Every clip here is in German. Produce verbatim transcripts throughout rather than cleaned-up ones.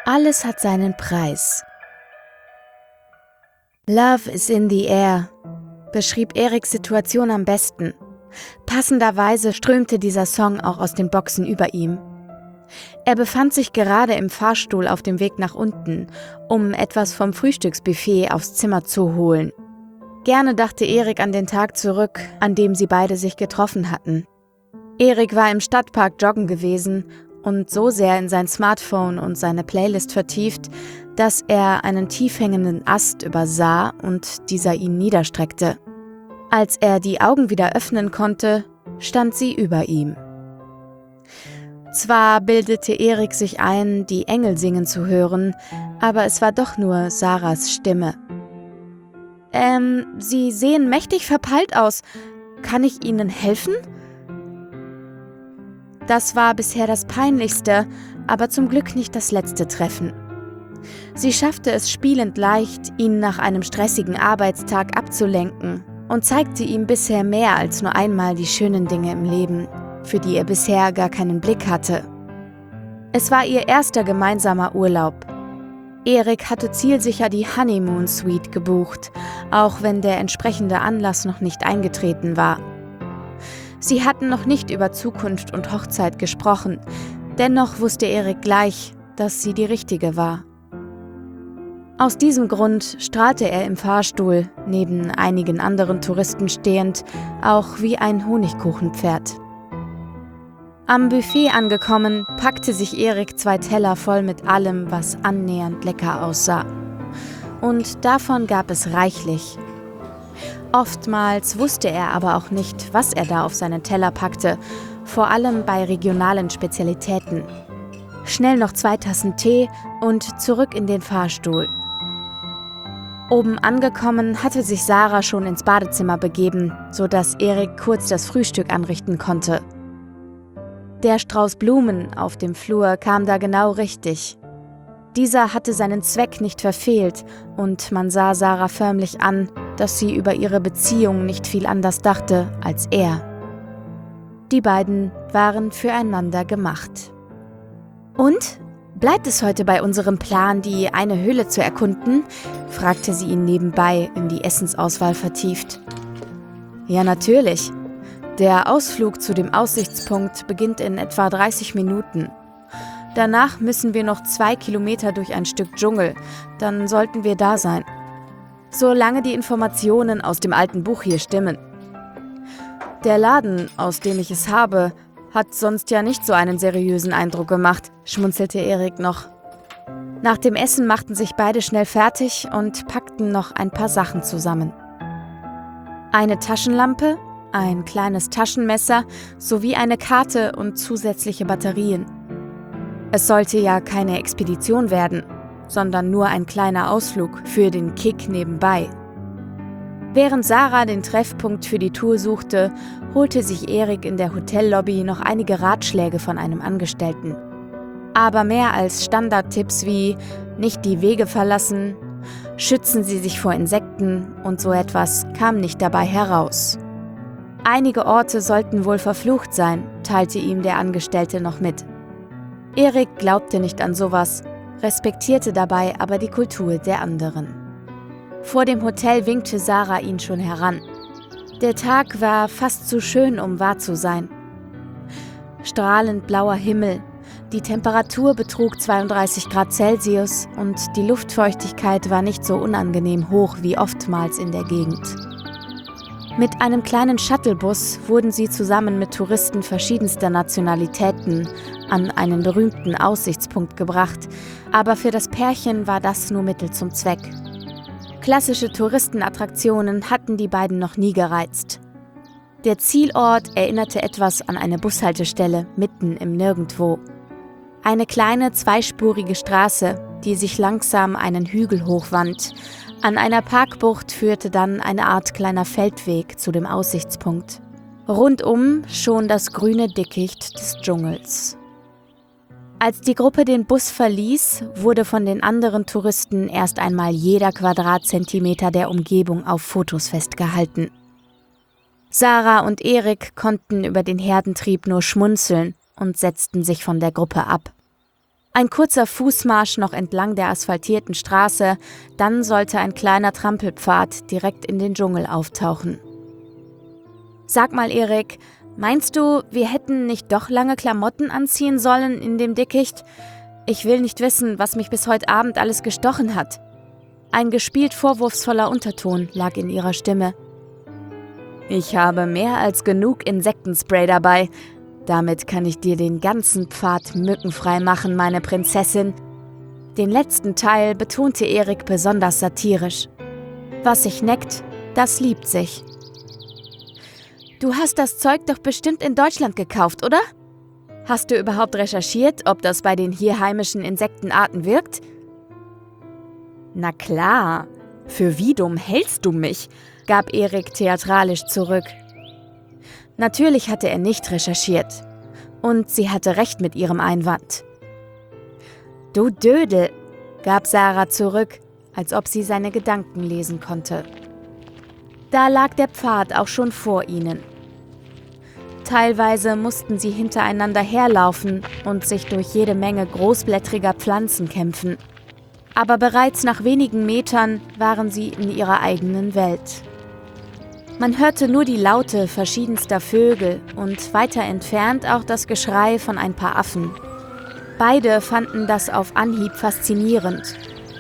Alles hat seinen Preis. Love is in the air beschrieb Eriks Situation am besten. Passenderweise strömte dieser Song auch aus den Boxen über ihm. Er befand sich gerade im Fahrstuhl auf dem Weg nach unten, um etwas vom Frühstücksbuffet aufs Zimmer zu holen. Gerne dachte Erik an den Tag zurück, an dem sie beide sich getroffen hatten. Erik war im Stadtpark joggen gewesen und so sehr in sein Smartphone und seine Playlist vertieft, dass er einen tief hängenden Ast übersah und dieser ihn niederstreckte. Als er die Augen wieder öffnen konnte, stand sie über ihm. Zwar bildete Erik sich ein, die Engel singen zu hören, aber es war doch nur Sarahs Stimme. Ähm, Sie sehen mächtig verpeilt aus. Kann ich Ihnen helfen? Das war bisher das Peinlichste, aber zum Glück nicht das letzte Treffen. Sie schaffte es spielend leicht, ihn nach einem stressigen Arbeitstag abzulenken und zeigte ihm bisher mehr als nur einmal die schönen Dinge im Leben, für die er bisher gar keinen Blick hatte. Es war ihr erster gemeinsamer Urlaub. Erik hatte zielsicher die Honeymoon Suite gebucht, auch wenn der entsprechende Anlass noch nicht eingetreten war. Sie hatten noch nicht über Zukunft und Hochzeit gesprochen, dennoch wusste Erik gleich, dass sie die richtige war. Aus diesem Grund strahlte er im Fahrstuhl, neben einigen anderen Touristen stehend, auch wie ein Honigkuchenpferd. Am Buffet angekommen, packte sich Erik zwei Teller voll mit allem, was annähernd lecker aussah. Und davon gab es reichlich. Oftmals wusste er aber auch nicht, was er da auf seinen Teller packte, vor allem bei regionalen Spezialitäten. Schnell noch zwei Tassen Tee und zurück in den Fahrstuhl. Oben angekommen, hatte sich Sarah schon ins Badezimmer begeben, sodass Erik kurz das Frühstück anrichten konnte. Der Strauß Blumen auf dem Flur kam da genau richtig. Dieser hatte seinen Zweck nicht verfehlt und man sah Sarah förmlich an, dass sie über ihre Beziehung nicht viel anders dachte als er. Die beiden waren füreinander gemacht. Und? Bleibt es heute bei unserem Plan, die eine Höhle zu erkunden? Fragte sie ihn nebenbei, in die Essensauswahl vertieft. Ja, natürlich. Der Ausflug zu dem Aussichtspunkt beginnt in etwa dreißig Minuten. Danach müssen wir noch zwei Kilometer durch ein Stück Dschungel, dann sollten wir da sein. Solange die Informationen aus dem alten Buch hier stimmen. Der Laden, aus dem ich es habe, hat sonst ja nicht so einen seriösen Eindruck gemacht, schmunzelte Erik noch. Nach dem Essen machten sich beide schnell fertig und packten noch ein paar Sachen zusammen. Eine Taschenlampe, ein kleines Taschenmesser sowie eine Karte und zusätzliche Batterien. Es sollte ja keine Expedition werden, sondern nur ein kleiner Ausflug für den Kick nebenbei. Während Sarah den Treffpunkt für die Tour suchte, holte sich Erik in der Hotellobby noch einige Ratschläge von einem Angestellten. Aber mehr als Standardtipps wie nicht die Wege verlassen, schützen Sie sich vor Insekten und so etwas kam nicht dabei heraus. Einige Orte sollten wohl verflucht sein, teilte ihm der Angestellte noch mit. Erik glaubte nicht an sowas, respektierte dabei aber die Kultur der anderen. Vor dem Hotel winkte Sarah ihn schon heran. Der Tag war fast zu schön, um wahr zu sein. Strahlend blauer Himmel, die Temperatur betrug zweiunddreißig Grad Celsius und die Luftfeuchtigkeit war nicht so unangenehm hoch wie oftmals in der Gegend. Mit einem kleinen Shuttlebus wurden sie zusammen mit Touristen verschiedenster Nationalitäten an einen berühmten Aussichtspunkt gebracht, aber für das Pärchen war das nur Mittel zum Zweck. Klassische Touristenattraktionen hatten die beiden noch nie gereizt. Der Zielort erinnerte etwas an eine Bushaltestelle mitten im Nirgendwo. Eine kleine zweispurige Straße, die sich langsam einen Hügel hochwand. An einer Parkbucht führte dann eine Art kleiner Feldweg zu dem Aussichtspunkt. Rundum schon das grüne Dickicht des Dschungels. Als die Gruppe den Bus verließ, wurde von den anderen Touristen erst einmal jeder Quadratzentimeter der Umgebung auf Fotos festgehalten. Sarah und Erik konnten über den Herdentrieb nur schmunzeln und setzten sich von der Gruppe ab. Ein kurzer Fußmarsch noch entlang der asphaltierten Straße, dann sollte ein kleiner Trampelpfad direkt in den Dschungel auftauchen. »Sag mal, Erik, meinst du, wir hätten nicht doch lange Klamotten anziehen sollen in dem Dickicht? Ich will nicht wissen, was mich bis heute Abend alles gestochen hat.« Ein gespielt vorwurfsvoller Unterton lag in ihrer Stimme. »Ich habe mehr als genug Insektenspray dabei. Damit kann ich dir den ganzen Pfad mückenfrei machen, meine Prinzessin.« Den letzten Teil betonte Erik besonders satirisch. Was sich neckt, das liebt sich. »Du hast das Zeug doch bestimmt in Deutschland gekauft, oder? Hast du überhaupt recherchiert, ob das bei den hier heimischen Insektenarten wirkt?« »Na klar, für wie dumm hältst du mich?«, gab Erik theatralisch zurück. Natürlich hatte er nicht recherchiert. Und sie hatte recht mit ihrem Einwand. »Du Dödel«, gab Sarah zurück, als ob sie seine Gedanken lesen konnte. Da lag der Pfad auch schon vor ihnen. Teilweise mussten sie hintereinander herlaufen und sich durch jede Menge großblättriger Pflanzen kämpfen. Aber bereits nach wenigen Metern waren sie in ihrer eigenen Welt. Man hörte nur die Laute verschiedenster Vögel und weiter entfernt auch das Geschrei von ein paar Affen. Beide fanden das auf Anhieb faszinierend.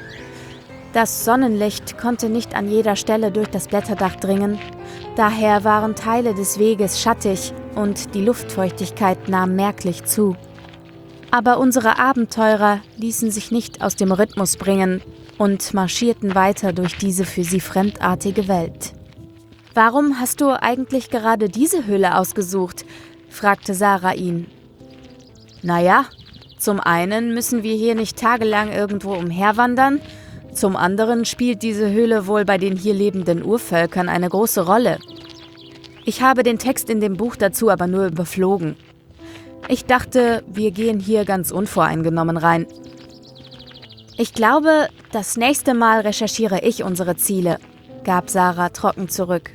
Das Sonnenlicht konnte nicht an jeder Stelle durch das Blätterdach dringen, daher waren Teile des Weges schattig und die Luftfeuchtigkeit nahm merklich zu. Aber unsere Abenteurer ließen sich nicht aus dem Rhythmus bringen und marschierten weiter durch diese für sie fremdartige Welt. »Warum hast du eigentlich gerade diese Höhle ausgesucht?«, fragte Sarah ihn. »Naja, zum einen müssen wir hier nicht tagelang irgendwo umherwandern, zum anderen spielt diese Höhle wohl bei den hier lebenden Urvölkern eine große Rolle. Ich habe den Text in dem Buch dazu aber nur überflogen. Ich dachte, wir gehen hier ganz unvoreingenommen rein. Ich glaube, das nächste Mal recherchiere ich unsere Ziele«, gab Sarah trocken zurück.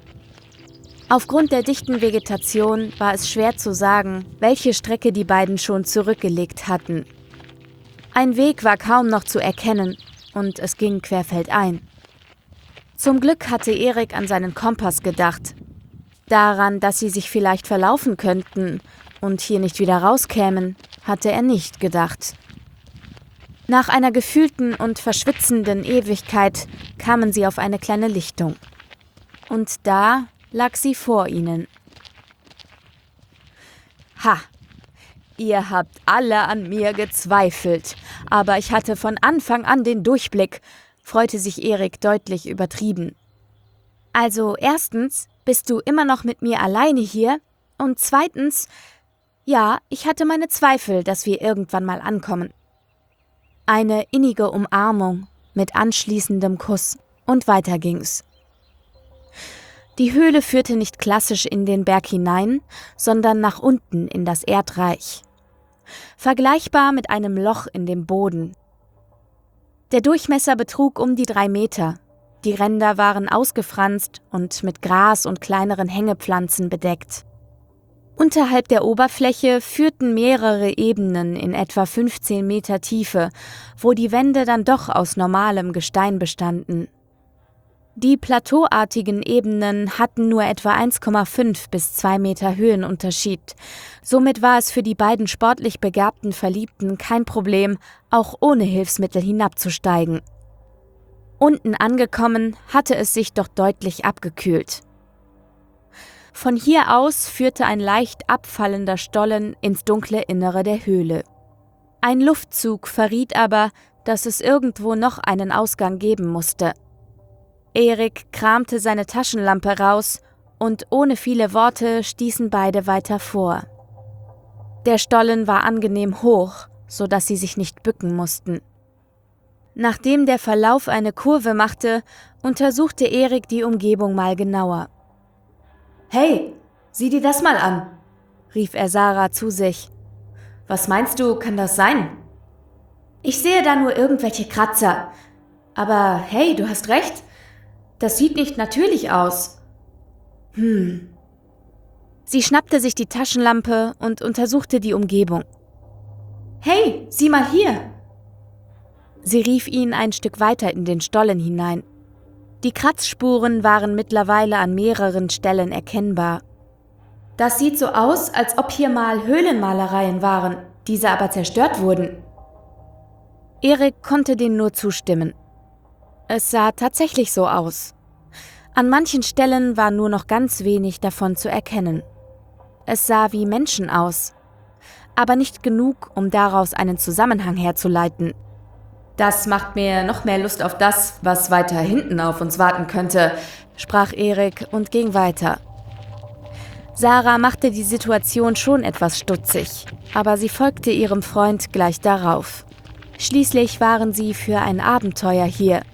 Aufgrund der dichten Vegetation war es schwer zu sagen, welche Strecke die beiden schon zurückgelegt hatten. Ein Weg war kaum noch zu erkennen und es ging querfeldein. Zum Glück hatte Erik an seinen Kompass gedacht. Daran, dass sie sich vielleicht verlaufen könnten und hier nicht wieder rauskämen, hatte er nicht gedacht. Nach einer gefühlten und verschwitzenden Ewigkeit kamen sie auf eine kleine Lichtung. Und da lag sie vor ihnen. »Ha! Ihr habt alle an mir gezweifelt, aber ich hatte von Anfang an den Durchblick«, freute sich Erik deutlich übertrieben. »Also erstens bist du immer noch mit mir alleine hier und zweitens, ja, ich hatte meine Zweifel, dass wir irgendwann mal ankommen.« Eine innige Umarmung mit anschließendem Kuss und weiter ging's. Die Höhle führte nicht klassisch in den Berg hinein, sondern nach unten in das Erdreich. Vergleichbar mit einem Loch in dem Boden. Der Durchmesser betrug um die drei Meter. Die Ränder waren ausgefranst und mit Gras und kleineren Hängepflanzen bedeckt. Unterhalb der Oberfläche führten mehrere Ebenen in etwa fünfzehn Meter Tiefe, wo die Wände dann doch aus normalem Gestein bestanden. Die plateauartigen Ebenen hatten nur etwa eins Komma fünf bis zwei Meter Höhenunterschied. Somit war es für die beiden sportlich begabten Verliebten kein Problem, auch ohne Hilfsmittel hinabzusteigen. Unten angekommen, hatte es sich doch deutlich abgekühlt. Von hier aus führte ein leicht abfallender Stollen ins dunkle Innere der Höhle. Ein Luftzug verriet aber, dass es irgendwo noch einen Ausgang geben musste. Erik kramte seine Taschenlampe raus und ohne viele Worte stießen beide weiter vor. Der Stollen war angenehm hoch, so dass sie sich nicht bücken mussten. Nachdem der Verlauf eine Kurve machte, untersuchte Erik die Umgebung mal genauer. »Hey, sieh dir das mal an«, rief er Sarah zu sich. »Was meinst du, kann das sein?« »Ich sehe da nur irgendwelche Kratzer. Aber hey, du hast recht. Das sieht nicht natürlich aus.« Hm. Sie schnappte sich die Taschenlampe und untersuchte die Umgebung. Hey, sieh mal hier! Sie rief ihn ein Stück weiter in den Stollen hinein. Die Kratzspuren waren mittlerweile an mehreren Stellen erkennbar. Das sieht so aus, als ob hier mal Höhlenmalereien waren, diese aber zerstört wurden. Erik konnte dem nur zustimmen. Es sah tatsächlich so aus. An manchen Stellen war nur noch ganz wenig davon zu erkennen. Es sah wie Menschen aus, aber nicht genug, um daraus einen Zusammenhang herzuleiten. »Das macht mir noch mehr Lust auf das, was weiter hinten auf uns warten könnte«, sprach Erik und ging weiter. Sarah machte die Situation schon etwas stutzig, aber sie folgte ihrem Freund gleich darauf. Schließlich waren sie für ein Abenteuer hier.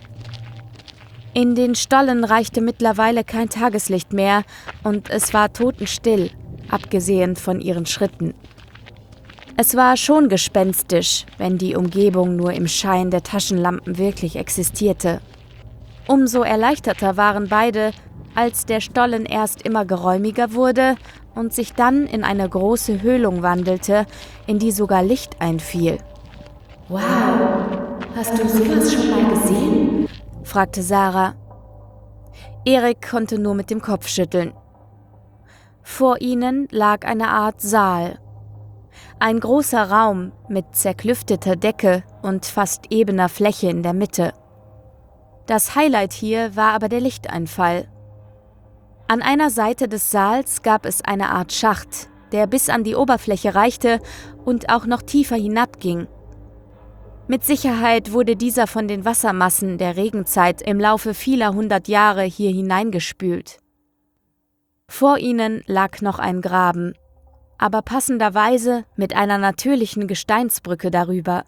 In den Stollen reichte mittlerweile kein Tageslicht mehr und es war totenstill, abgesehen von ihren Schritten. Es war schon gespenstisch, wenn die Umgebung nur im Schein der Taschenlampen wirklich existierte. Umso erleichterter waren beide, als der Stollen erst immer geräumiger wurde und sich dann in eine große Höhlung wandelte, in die sogar Licht einfiel. »Wow, hast du sowas schon mal gesehen?« fragte Sarah. Erik konnte nur mit dem Kopf schütteln. Vor ihnen lag eine Art Saal. Ein großer Raum mit zerklüfteter Decke und fast ebener Fläche in der Mitte. Das Highlight hier war aber der Lichteinfall. An einer Seite des Saals gab es eine Art Schacht, der bis an die Oberfläche reichte und auch noch tiefer hinabging. Mit Sicherheit wurde dieser von den Wassermassen der Regenzeit im Laufe vieler hundert Jahre hier hineingespült. Vor ihnen lag noch ein Graben, aber passenderweise mit einer natürlichen Gesteinsbrücke darüber.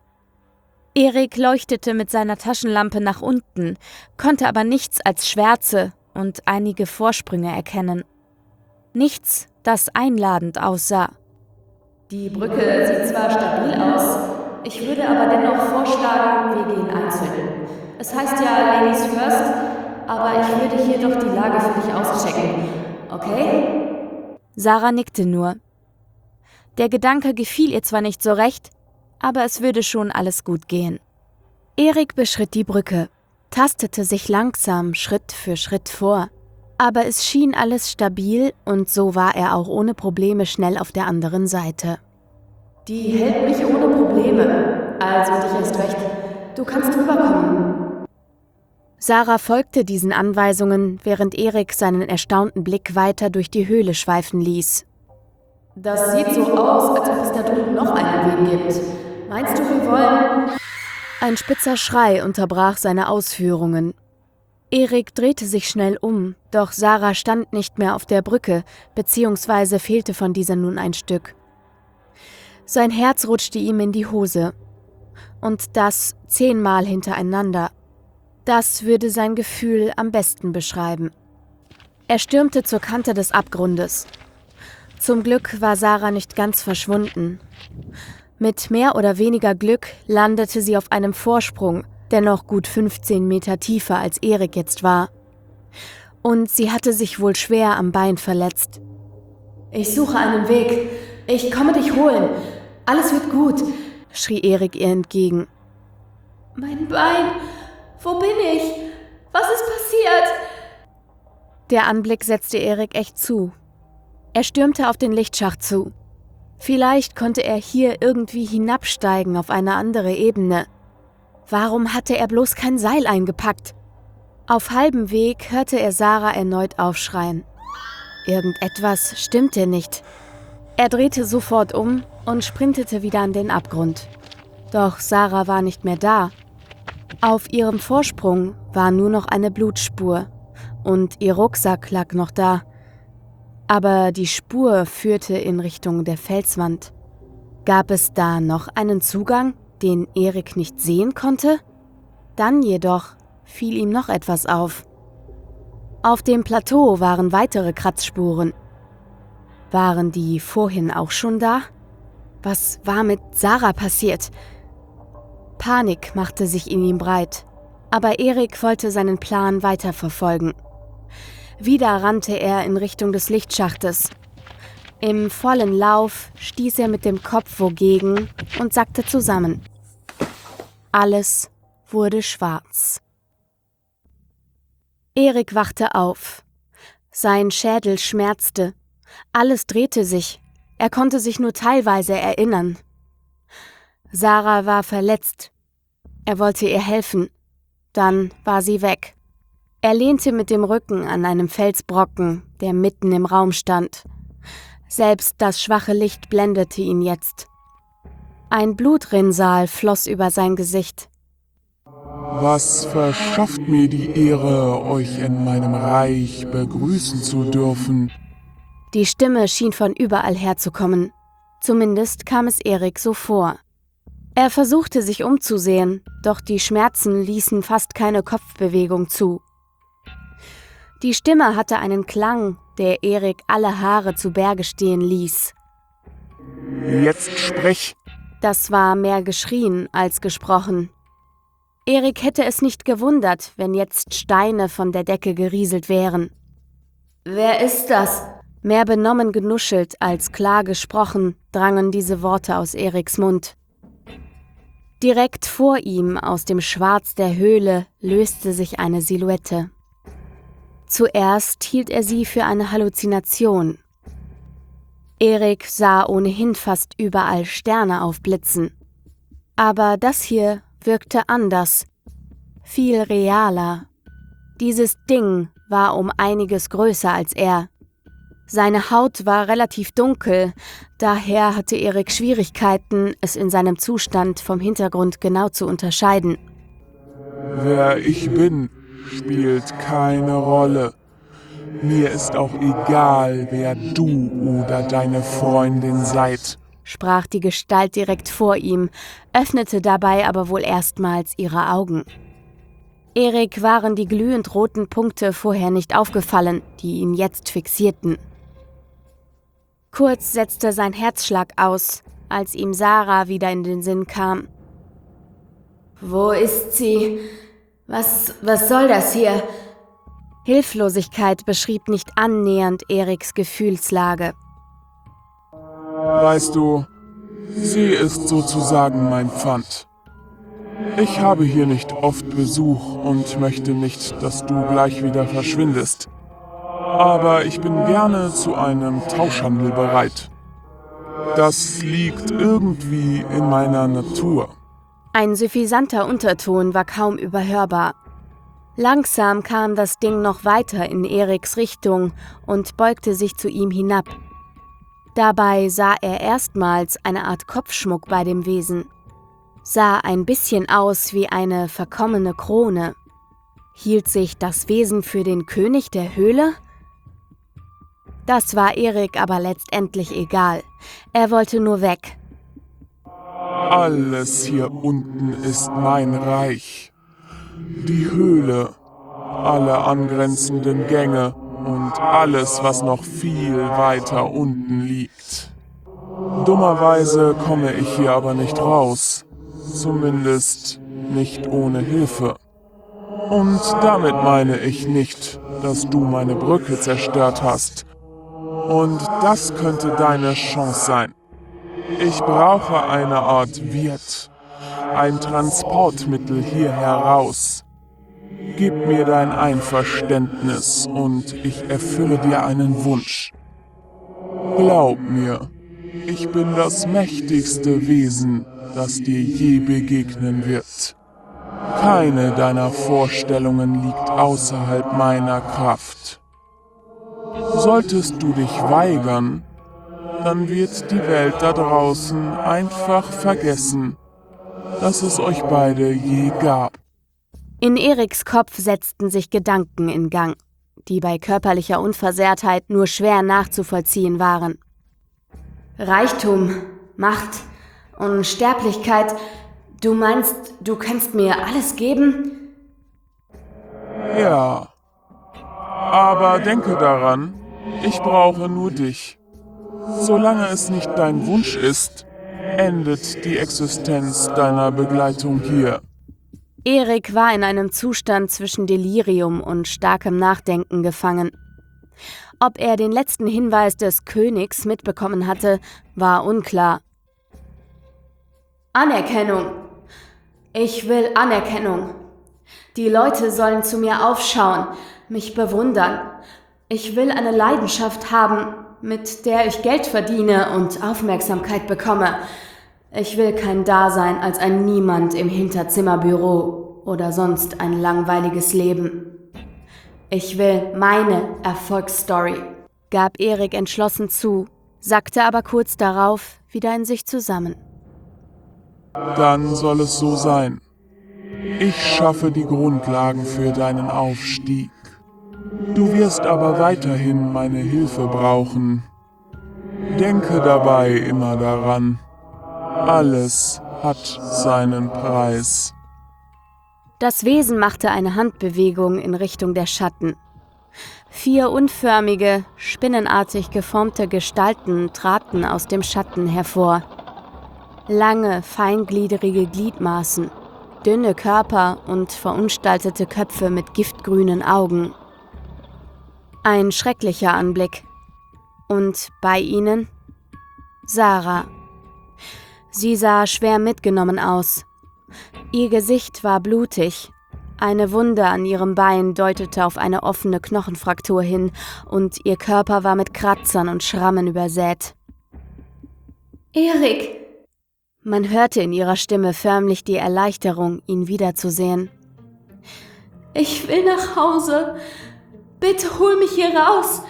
Erik leuchtete mit seiner Taschenlampe nach unten, konnte aber nichts als Schwärze und einige Vorsprünge erkennen. Nichts, das einladend aussah. Die Brücke sieht zwar stabil aus, ich würde aber dennoch vorschlagen, wir gehen einzeln. Es heißt ja Ladies first, aber ich würde hier doch die Lage für dich auschecken, okay? Sarah nickte nur. Der Gedanke gefiel ihr zwar nicht so recht, aber es würde schon alles gut gehen. Erik beschritt die Brücke, tastete sich langsam Schritt für Schritt vor. Aber es schien alles stabil und so war er auch ohne Probleme schnell auf der anderen Seite. Die hält mich ohne Probleme, also dich erst recht. Du kannst rüberkommen. Sarah folgte diesen Anweisungen, während Erik seinen erstaunten Blick weiter durch die Höhle schweifen ließ. Das sieht so aus, als ob es da drüben noch einen Weg gibt. Meinst du, wir wollen... Ein spitzer Schrei unterbrach seine Ausführungen. Erik drehte sich schnell um, doch Sarah stand nicht mehr auf der Brücke, beziehungsweise fehlte von dieser nun ein Stück. Sein Herz rutschte ihm in die Hose. Und das zehnmal hintereinander. Das würde sein Gefühl am besten beschreiben. Er stürmte zur Kante des Abgrundes. Zum Glück war Sarah nicht ganz verschwunden. Mit mehr oder weniger Glück landete sie auf einem Vorsprung, der noch gut fünfzehn Meter tiefer als Erik jetzt war. Und sie hatte sich wohl schwer am Bein verletzt. »Ich suche einen Weg. Ich komme dich holen. Alles wird gut«, schrie Erik ihr entgegen. »Mein Bein. Wo bin ich? Was ist passiert?« Der Anblick setzte Erik echt zu. Er stürmte auf den Lichtschacht zu. Vielleicht konnte er hier irgendwie hinabsteigen auf eine andere Ebene. Warum hatte er bloß kein Seil eingepackt? Auf halbem Weg hörte er Sarah erneut aufschreien. Irgendetwas stimmte nicht. Er drehte sofort um und sprintete wieder an den Abgrund. Doch Sarah war nicht mehr da. Auf ihrem Vorsprung war nur noch eine Blutspur und ihr Rucksack lag noch da. Aber die Spur führte in Richtung der Felswand. Gab es da noch einen Zugang, den Erik nicht sehen konnte? Dann jedoch fiel ihm noch etwas auf. Auf dem Plateau waren weitere Kratzspuren. Waren die vorhin auch schon da? Was war mit Sarah passiert? Panik machte sich in ihm breit, aber Erik wollte seinen Plan weiterverfolgen. Wieder rannte er in Richtung des Lichtschachtes. Im vollen Lauf stieß er mit dem Kopf wogegen und sackte zusammen. Alles wurde schwarz. Erik wachte auf. Sein Schädel schmerzte. Alles drehte sich. Er konnte sich nur teilweise erinnern. Sarah war verletzt. Er wollte ihr helfen. Dann war sie weg. Er lehnte mit dem Rücken an einem Felsbrocken, der mitten im Raum stand. Selbst das schwache Licht blendete ihn jetzt. Ein Blutrinsal floss über sein Gesicht. Was verschafft mir die Ehre, euch in meinem Reich begrüßen zu dürfen? Die Stimme schien von überall herzukommen. Zumindest kam es Erik so vor. Er versuchte sich umzusehen, doch die Schmerzen ließen fast keine Kopfbewegung zu. Die Stimme hatte einen Klang, der Erik alle Haare zu Berge stehen ließ. Jetzt sprich! Das war mehr geschrien als gesprochen. Erik hätte es nicht gewundert, wenn jetzt Steine von der Decke gerieselt wären. »Wer ist das?« Mehr benommen genuschelt als klar gesprochen, drangen diese Worte aus Eriks Mund. Direkt vor ihm, aus dem Schwarz der Höhle, löste sich eine Silhouette. Zuerst hielt er sie für eine Halluzination. Erik sah ohnehin fast überall Sterne aufblitzen. Aber das hier wirkte anders, viel realer. Dieses Ding war um einiges größer als er. Seine Haut war relativ dunkel, daher hatte Erik Schwierigkeiten, es in seinem Zustand vom Hintergrund genau zu unterscheiden. Wer ich bin, spielt keine Rolle. Mir ist auch egal, wer du oder deine Freundin seid, sprach die Gestalt direkt vor ihm, öffnete dabei aber wohl erstmals ihre Augen. Erik waren die glühend roten Punkte vorher nicht aufgefallen, die ihn jetzt fixierten. Kurz setzte sein Herzschlag aus, als ihm Sarah wieder in den Sinn kam. »Wo ist sie? Was, was soll das hier?« Hilflosigkeit beschrieb nicht annähernd Eriks Gefühlslage. Weißt du, sie ist sozusagen mein Pfand. Ich habe hier nicht oft Besuch und möchte nicht, dass du gleich wieder verschwindest. Aber ich bin gerne zu einem Tauschhandel bereit. Das liegt irgendwie in meiner Natur. Ein suffisanter Unterton war kaum überhörbar. Langsam kam das Ding noch weiter in Eriks Richtung und beugte sich zu ihm hinab. Dabei sah er erstmals eine Art Kopfschmuck bei dem Wesen. Sah ein bisschen aus wie eine verkommene Krone. Hielt sich das Wesen für den König der Höhle? Das war Erik aber letztendlich egal. Er wollte nur weg. Alles hier unten ist mein Reich. Die Höhle, alle angrenzenden Gänge und alles, was noch viel weiter unten liegt. Dummerweise komme ich hier aber nicht raus. Zumindest nicht ohne Hilfe. Und damit meine ich nicht, dass du meine Brücke zerstört hast. Und das könnte deine Chance sein. Ich brauche eine Art Wirt, ein Transportmittel hier heraus. Gib mir dein Einverständnis und ich erfülle dir einen Wunsch. Glaub mir, ich bin das mächtigste Wesen, das dir je begegnen wird. Keine deiner Vorstellungen liegt außerhalb meiner Kraft. Solltest du dich weigern, dann wird die Welt da draußen einfach vergessen, dass es euch beide je gab. In Eriks Kopf setzten sich Gedanken in Gang, die bei körperlicher Unversehrtheit nur schwer nachzuvollziehen waren. Reichtum, Macht, Unsterblichkeit, du meinst, du kannst mir alles geben? Ja, aber denke daran, ich brauche nur dich. Solange es nicht dein Wunsch ist, endet die Existenz deiner Begleitung hier. Erik war in einem Zustand zwischen Delirium und starkem Nachdenken gefangen. Ob er den letzten Hinweis des Königs mitbekommen hatte, war unklar. Anerkennung. Ich will Anerkennung. Die Leute sollen zu mir aufschauen, mich bewundern. Ich will eine Leidenschaft haben, mit der ich Geld verdiene und Aufmerksamkeit bekomme. Ich will kein Dasein als ein Niemand im Hinterzimmerbüro oder sonst ein langweiliges Leben. Ich will meine Erfolgsstory, gab Erik entschlossen zu, sackte aber kurz darauf wieder in sich zusammen. Dann soll es so sein. Ich schaffe die Grundlagen für deinen Aufstieg. Du wirst aber weiterhin meine Hilfe brauchen. Denke dabei immer daran, alles hat seinen Preis. Das Wesen machte eine Handbewegung in Richtung der Schatten. Vier unförmige, spinnenartig geformte Gestalten traten aus dem Schatten hervor. Lange, feingliedrige Gliedmaßen, dünne Körper und verunstaltete Köpfe mit giftgrünen Augen. Ein schrecklicher Anblick. Und bei ihnen Sarah. Sie sah schwer mitgenommen aus. Ihr Gesicht war blutig. Eine Wunde an ihrem Bein deutete auf eine offene Knochenfraktur hin und ihr Körper war mit Kratzern und Schrammen übersät. »Erik!« Man hörte in ihrer Stimme förmlich die Erleichterung, ihn wiederzusehen. »Ich will nach Hause. Bitte hol mich hier raus!«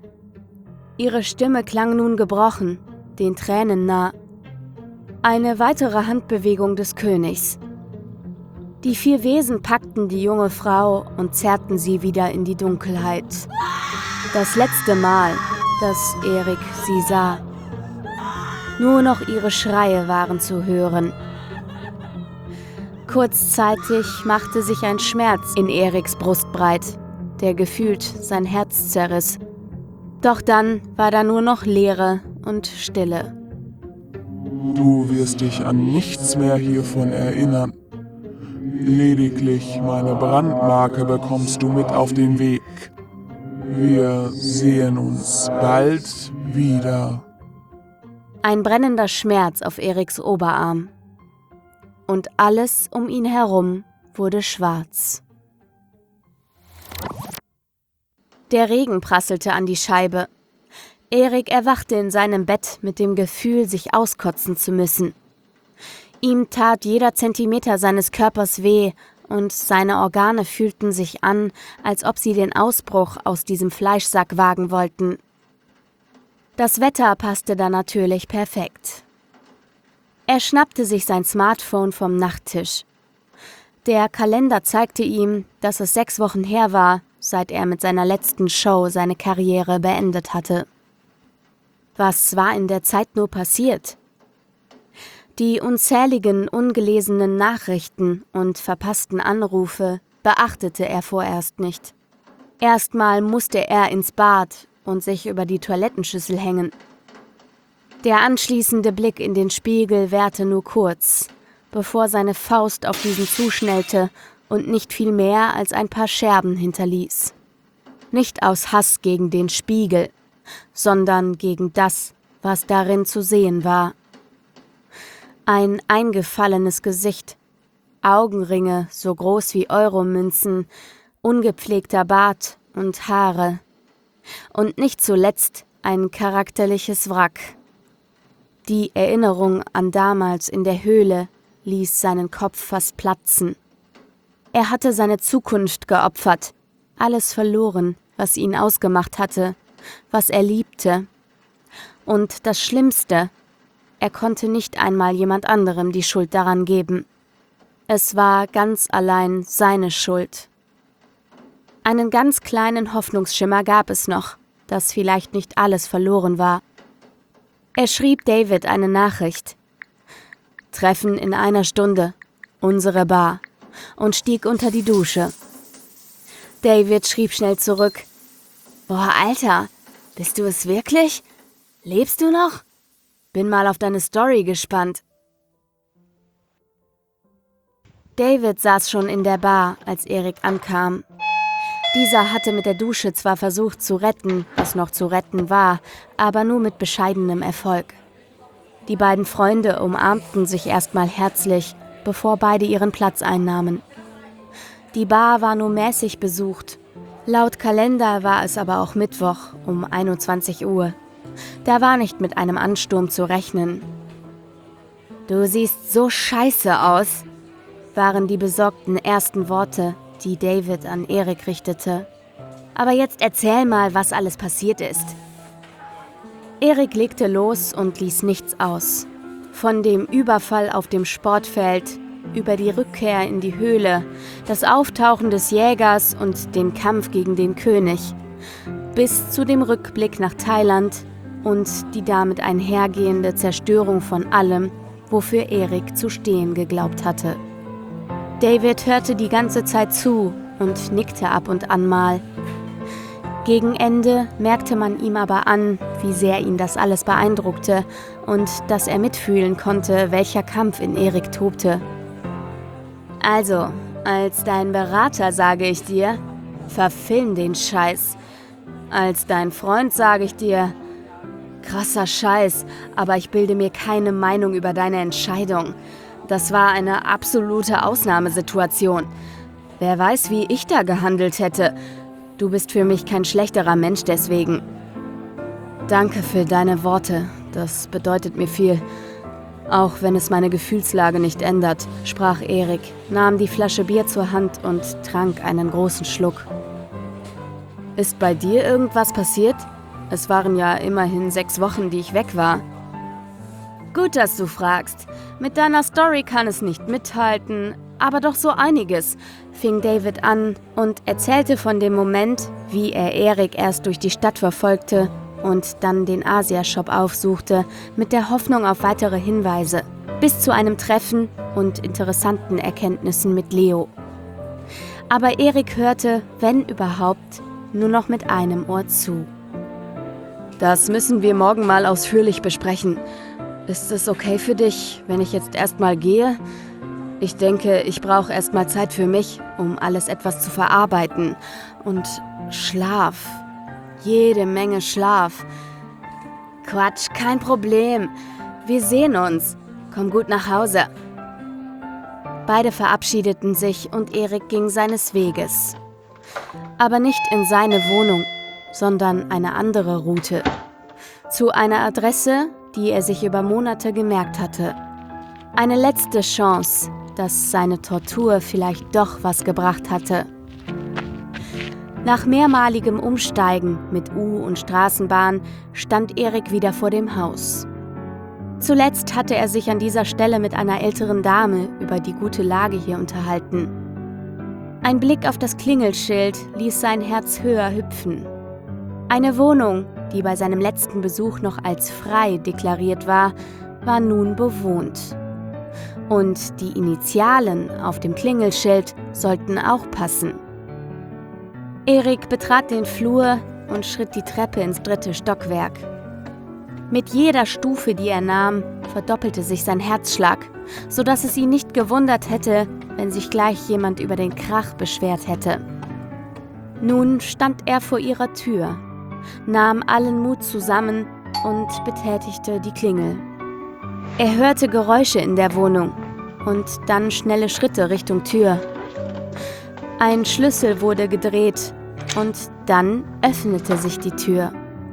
Ihre Stimme klang nun gebrochen, den Tränen nah. Eine weitere Handbewegung des Königs. Die vier Wesen packten die junge Frau und zerrten sie wieder in die Dunkelheit. Das letzte Mal, dass Erik sie sah. Nur noch ihre Schreie waren zu hören. Kurzzeitig machte sich ein Schmerz in Eriks Brust breit, der gefühlt sein Herz zerriss. Doch dann war da nur noch Leere und Stille. Du wirst dich an nichts mehr hiervon erinnern. Lediglich meine Brandmarke bekommst du mit auf den Weg. Wir sehen uns bald wieder. Ein brennender Schmerz auf Eriks Oberarm. Und alles um ihn herum wurde schwarz. Der Regen prasselte an die Scheibe. Erik erwachte in seinem Bett mit dem Gefühl, sich auskotzen zu müssen. Ihm tat jeder Zentimeter seines Körpers weh und seine Organe fühlten sich an, als ob sie den Ausbruch aus diesem Fleischsack wagen wollten. Das Wetter passte da natürlich perfekt. Er schnappte sich sein Smartphone vom Nachttisch. Der Kalender zeigte ihm, dass es sechs Wochen her war, seit er mit seiner letzten Show seine Karriere beendet hatte. Was war in der Zeit nur passiert? Die unzähligen ungelesenen Nachrichten und verpassten Anrufe beachtete er vorerst nicht. Erstmal musste er ins Bad und sich über die Toilettenschüssel hängen. Der anschließende Blick in den Spiegel währte nur kurz, bevor seine Faust auf diesen zuschnellte und nicht viel mehr als ein paar Scherben hinterließ. Nicht aus Hass gegen den Spiegel, sondern gegen das, was darin zu sehen war. Ein eingefallenes Gesicht, Augenringe so groß wie Euromünzen, ungepflegter Bart und Haare. Und nicht zuletzt ein charakterliches Wrack. Die Erinnerung an damals in der Höhle ließ seinen Kopf fast platzen. Er hatte seine Zukunft geopfert, alles verloren, was ihn ausgemacht hatte, was er liebte. Und das Schlimmste, er konnte nicht einmal jemand anderem die Schuld daran geben. Es war ganz allein seine Schuld. Einen ganz kleinen Hoffnungsschimmer gab es noch, dass vielleicht nicht alles verloren war. Er schrieb David eine Nachricht. Treffen in einer Stunde, unsere Bar, und stieg unter die Dusche. David schrieb schnell zurück. Boah, Alter, bist du es wirklich? Lebst du noch? Bin mal auf deine Story gespannt. David saß schon in der Bar, als Erik ankam. Dieser hatte mit der Dusche zwar versucht zu retten, was noch zu retten war, aber nur mit bescheidenem Erfolg. Die beiden Freunde umarmten sich erstmal herzlich, bevor beide ihren Platz einnahmen. Die Bar war nur mäßig besucht. Laut Kalender war es aber auch Mittwoch um einundzwanzig Uhr. Da war nicht mit einem Ansturm zu rechnen. »Du siehst so scheiße aus«, waren die besorgten ersten Worte, die David an Erik richtete. »Aber jetzt erzähl mal, was alles passiert ist.« Erik legte los und ließ nichts aus. Von dem Überfall auf dem Sportfeld, über die Rückkehr in die Höhle, das Auftauchen des Jägers und den Kampf gegen den König, bis zu dem Rückblick nach Thailand und die damit einhergehende Zerstörung von allem, wofür Erik zu stehen geglaubt hatte. David hörte die ganze Zeit zu und nickte ab und an mal. Gegen Ende merkte man ihm aber an, wie sehr ihn das alles beeindruckte und dass er mitfühlen konnte, welcher Kampf in Erik tobte. »Also, als dein Berater sage ich dir, verfilm den Scheiß. Als dein Freund sage ich dir, krasser Scheiß, aber ich bilde mir keine Meinung über deine Entscheidung. Das war eine absolute Ausnahmesituation. Wer weiß, wie ich da gehandelt hätte. Du bist für mich kein schlechterer Mensch deswegen. Danke für deine Worte, das bedeutet mir viel. Auch wenn es meine Gefühlslage nicht ändert«, sprach Erik, nahm die Flasche Bier zur Hand und trank einen großen Schluck. »Ist bei dir irgendwas passiert? Es waren ja immerhin sechs Wochen, die ich weg war.« »Gut, dass du fragst. Mit deiner Story kann es nicht mithalten, aber doch so einiges«, fing David an und erzählte von dem Moment, wie er Erik erst durch die Stadt verfolgte und dann den Asia-Shop aufsuchte, mit der Hoffnung auf weitere Hinweise, bis zu einem Treffen und interessanten Erkenntnissen mit Leo. Aber Erik hörte, wenn überhaupt, nur noch mit einem Ohr zu. »Das müssen wir morgen mal ausführlich besprechen. Ist es okay für dich, wenn ich jetzt erstmal gehe? Ich denke, ich brauche erstmal Zeit für mich, um alles etwas zu verarbeiten. Und Schlaf. Jede Menge Schlaf.« »Quatsch, kein Problem. Wir sehen uns. Komm gut nach Hause.« Beide verabschiedeten sich und Erik ging seines Weges. Aber nicht in seine Wohnung, sondern eine andere Route. Zu einer Adresse, die er sich über Monate gemerkt hatte. Eine letzte Chance, dass seine Tortur vielleicht doch was gebracht hatte. Nach mehrmaligem Umsteigen mit U- und Straßenbahn stand Erik wieder vor dem Haus. Zuletzt hatte er sich an dieser Stelle mit einer älteren Dame über die gute Lage hier unterhalten. Ein Blick auf das Klingelschild ließ sein Herz höher hüpfen. Eine Wohnung, die bei seinem letzten Besuch noch als frei deklariert war, war nun bewohnt. Und die Initialen auf dem Klingelschild sollten auch passen. Erik betrat den Flur und schritt die Treppe ins dritte Stockwerk. Mit jeder Stufe, die er nahm, verdoppelte sich sein Herzschlag, sodass es ihn nicht gewundert hätte, wenn sich gleich jemand über den Krach beschwert hätte. Nun stand er vor ihrer Tür, nahm allen Mut zusammen und betätigte die Klingel. Er hörte Geräusche in der Wohnung und dann schnelle Schritte Richtung Tür. Ein Schlüssel wurde gedreht und dann öffnete sich die Tür.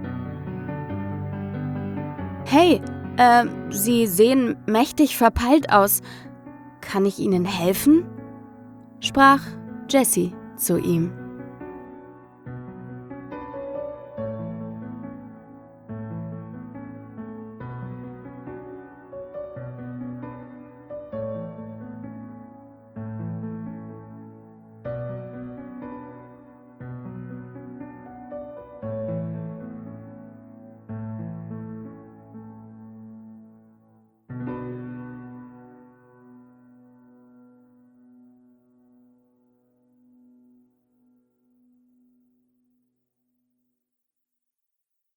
»Hey, äh, Sie sehen mächtig verpeilt aus. Kann ich Ihnen helfen?« sprach Jessie zu ihm.